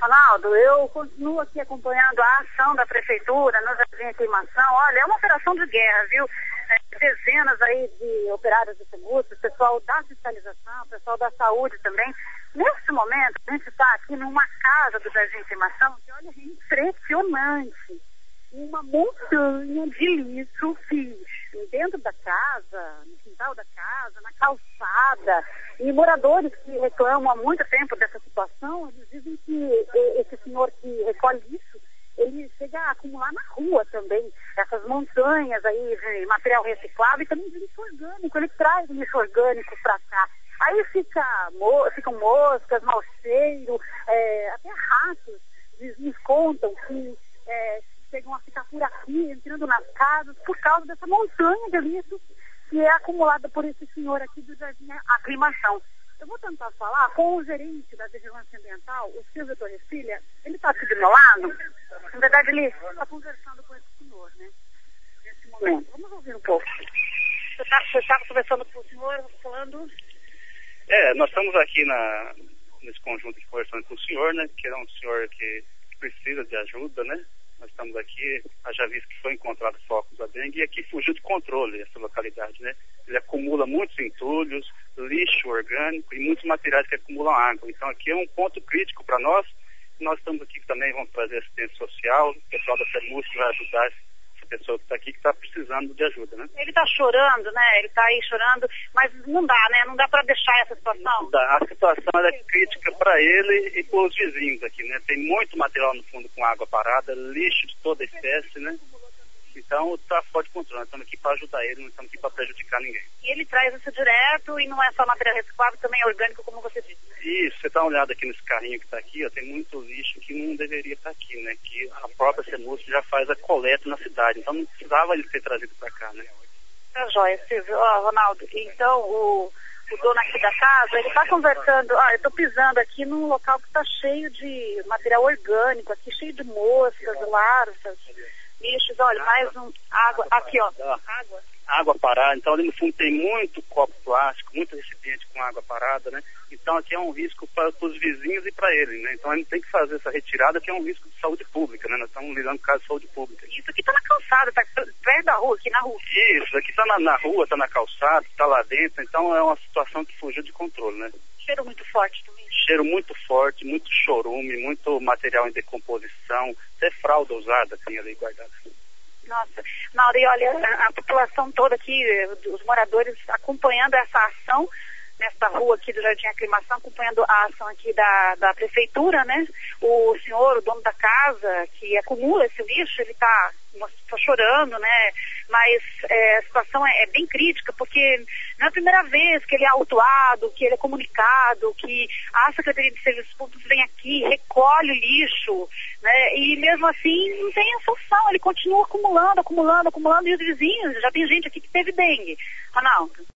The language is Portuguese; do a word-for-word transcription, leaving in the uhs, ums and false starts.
Ronaldo, eu continuo aqui acompanhando a ação da Prefeitura no Jardim Aclimação. Olha, é uma operação de guerra, viu? É, dezenas aí de operários do SEMUSP, o pessoal da fiscalização, o pessoal da saúde também. Neste momento, a gente está aqui numa casa do Jardim Aclimação que, olha, é impressionante. Uma montanha de lixo dentro da casa, no quintal da casa, na calçada. E moradores que reclamam há muito tempo dessa situação, eles dizem que esse senhor que recolhe lixo, ele chega a acumular na rua também essas montanhas aí de material reciclável e também de lixo orgânico. Ele traz lixo orgânico para cá. Aí fica, mo ficam moscas, mau cheiro, é, até ratos. Eles nos contam que é, chegam a ficar por aqui, entrando nas casas, por causa dessa montanha de lixo que é acumulada por esse senhor aqui do Jardim Aclimação. Eu vou tentar falar com o gerente da Vigilância Ambiental, o Silvio Torrecilha. Ele está aqui do meu lado. Na verdade, ele está conversando com esse senhor, né? Nesse momento. Vamos ouvir um pouco. Você está tá conversando com o senhor, falando... É, nós estamos aqui na, nesse conjunto aqui conversando com o senhor, né? Que é um senhor que precisa de ajuda, né? Nós estamos aqui, já visto que foi encontrado focos da dengue e aqui fugiu de controle essa localidade, né? Ele acumula muitos entulhos, lixo orgânico e muitos materiais que acumulam água. Então aqui é um ponto crítico para nós. Nós estamos aqui também, vamos fazer assistência social, o pessoal da SEMUSP vai ajudar essa pessoa que está aqui, que está precisando de ajuda, né? Ele está chorando, né? Ele está aí chorando, mas não dá, né? Não dá para deixar essa situação. Não dá. A situação é crítica para ele e para os vizinhos aqui, né? Tem muito material no fundo com água parada, lixo de toda espécie, né? Então está fora de controle. Nós estamos aqui para ajudar ele, não estamos aqui para prejudicar ninguém. E ele traz isso direto e não é só material reciclável, também é orgânico, como você disse. Isso, você dá uma olhada aqui nesse carrinho que está aqui, ó, tem muito lixo que não deveria estar aqui, né? Que a própria SEMUSP já faz a coleta na cidade, então não precisava ele ser trazido para cá, né? Tá joia, Silvio. Ó, Ronaldo, então o, o dono aqui da casa, ele está conversando, ó, eu estou pisando aqui num local que está cheio de material orgânico, aqui cheio de moscas, larvas, lixos, olha, mais um, água, aqui ó, água. Água parada, então ali no fundo tem muito copo plástico, muito recipiente com água parada, né? Então aqui é um risco para os vizinhos e para ele, né? Então a gente tem que fazer essa retirada, que é um risco de saúde pública, né? Nós estamos lidando com caso de saúde pública. Isso aqui está na calçada, está perto da rua, aqui na rua. Isso, aqui está na, na rua, está na calçada, está lá dentro, então é uma situação que fugiu de controle, né? Cheiro muito forte também. Cheiro muito forte, muito chorume, muito material em decomposição, até fralda usada tem ali guardada. Nossa, Mauro, e olha, a, a população toda aqui, os moradores acompanhando essa ação nesta rua aqui do Jardim Aclimação, acompanhando a ação aqui da, da prefeitura, né? O senhor, o dono da casa, que acumula esse lixo, ele está tá chorando, né? Mas é, a situação é, é bem crítica, porque não é a primeira vez que ele é autuado, que ele é comunicado, que a Secretaria de Serviços Públicos vem aqui, recolhe o lixo, né? E mesmo assim não tem a solução, ele continua acumulando, acumulando, acumulando, e os vizinhos, já tem gente aqui que teve dengue. Ronaldo.